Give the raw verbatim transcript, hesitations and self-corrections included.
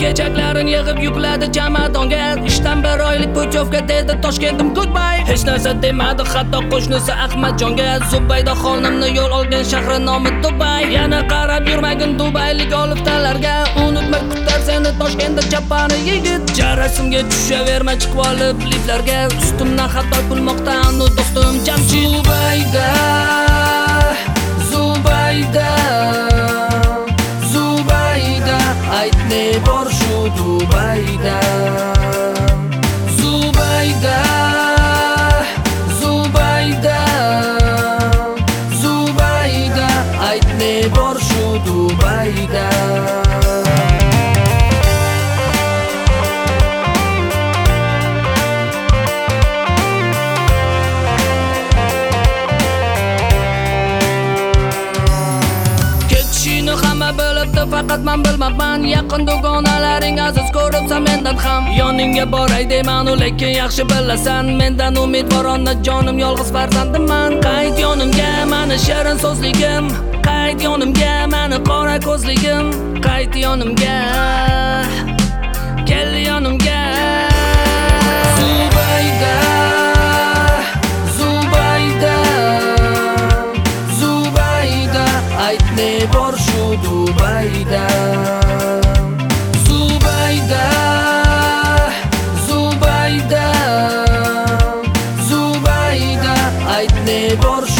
Kechaklarini yig'ib yukladi chamadonga. Ishdan bir oylik putyovka dedi Toshkentim goodbye. Hech narsa demadi hatto qo'shnisi Ahmadjonga. Zubayda xonimni yo'l olgan shahri nomi Dubay. Yana qarab yurmagin dubaylik oliftalarga. Unutma kutar seni Toshkentda chapani yigit. Jarasimga tushaverma chiqib olib liflarga. Ustimdan hatto kulmoqda anu do'stim Jamshid. Zubayda Zubayda Zubayda aytne bor shu Dubayda. Zubayda Zubayda Zubayda aytne bor shu Dubayda. Hamma bilibdi faqat men bilmabman. Yaqin dugonalaring aziz ko'ribsa mendan ham. Yoningga boray deyman-u lekin yaxshi bilasan, mendan umidvorona jonim yolg'iz farzandimman. Qayt yonimga mani shirin so'zligim, qayt yonimga mani qora ko'zligim, qayt yonimga, kel yonimga. Zubayda Zubayda Zubayda aytne bor shu Dubayda. Zubayda Zubayda Zubayda aytne bor shu